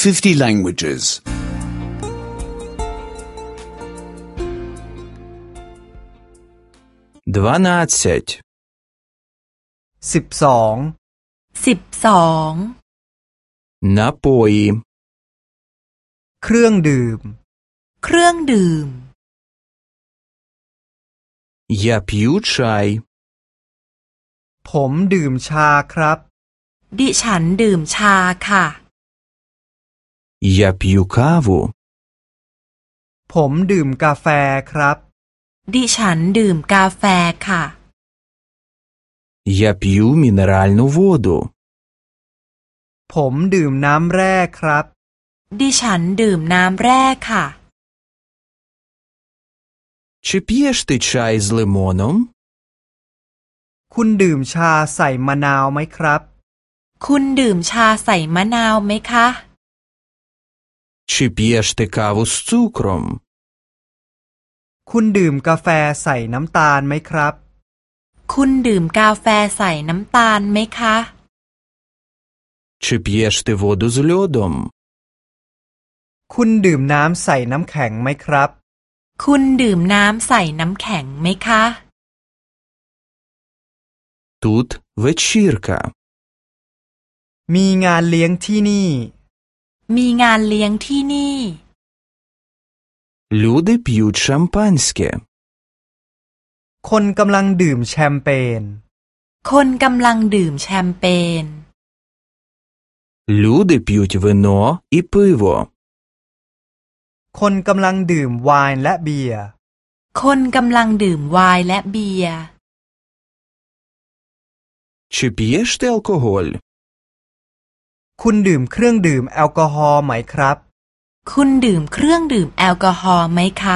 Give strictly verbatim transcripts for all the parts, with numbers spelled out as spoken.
fifty languages. Дванадцять. สิบสองสิบสอง Напої. เครื่องดื่มเครื่องดื่ม Я п'ю чай. ผมดื่มชาครับดิฉันดื่มชาค่ะ Я п'ю каву. ผมดื่มกาแฟครับดิฉันดื่มกาแฟค่ะ Я п'ю мінеральну воду. ผมดื่มน้ำแร่ครับดิฉันดื่มน้ำแร่ค่ะ Чи п'єш ти чай з лимоном? คุณดื่มชาใส่มะนาวไหมครับคุณดื่มชาใส่มะนาวไหมคะ Чи п'єш ти каву з цукром? คุณดื่มกาแฟใส่น้ำตาลไหมครับคุณดื่มกาแฟใส่น้ำตาลไหมคะ Чи п'єш ти воду з льодом? คุณดื่มน้ำใส่น้ำแข็งไหมครับคุณดื่มน้ำใส่น้ำแข็งไหมคะ Тут вечірка. มีงานเลี้ยงที่นี่มีงานเลี้ยงที่นี่ Люди п'ють шампанське. คนกำลังดื่มแชมเปญคนกำลังดื่มแชมเปญ Люди п'ють вино і пиво. คนกำลังดื่มไวน์และเบียร์คนกำลังดื่มไวน์และเบียร์ Чи п'єш ти алкоголь? คุณดื่มเครื่องดื่มแอลกอฮอล์ไหมครับคุณดื่มเครื่องดื่มแอลกอฮอล์ไหมคะ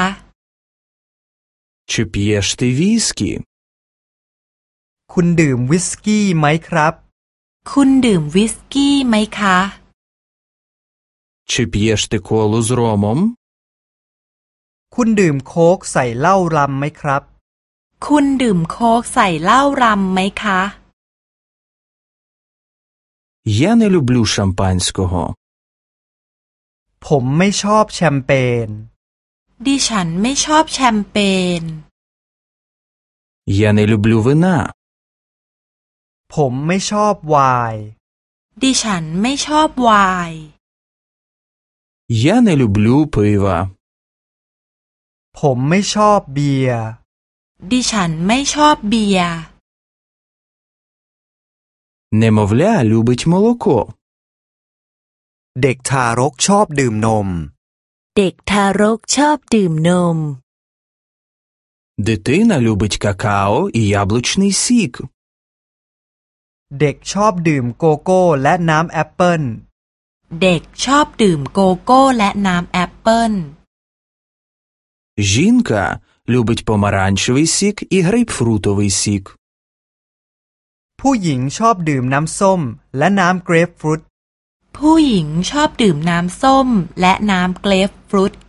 Чи п'єш ти віскі? คุณดื่มวิสกี้ไหมครับคุณดื่มวิสกี้ไหมคะ Чи п'єш ти колу з ромом? คุณดื่มโค้กใส่เหล้ารำไหมครับคุณดื่มโค้กใส่เหล้ารำไหมคะ Я не люблю шампанського. ผมไม่ชอบแชมเปญดิฉันไม่ชอบแชมเปญ Я не люблю вина. ผมไม่ชอบไวน์ดิฉันไม่ชอบไวน์ Я не люблю пива. ผมไม่ชอบเบียร์ดิฉันไม่ชอบเบียร์ Немовля любить молоко. เด็กทารกชอบดื่มนมเด็กทารกชอบดื่มนม Дитина любить какао і яблучний сік. เด็กชอบดื่มโกโก้และน้ำแอปเปิ้ลเด็กชอบดื่มโกโก้และน้ำแอปเปิ้ล Жінка любить помаранчевий сік і грейпфрутовий сік. ผู้หญิงชอบดื่มน้ำส้มและน้ำเกรปฟรุตผู้หญิงชอบดื่มน้ำส้มและน้ำเกรปฟรุต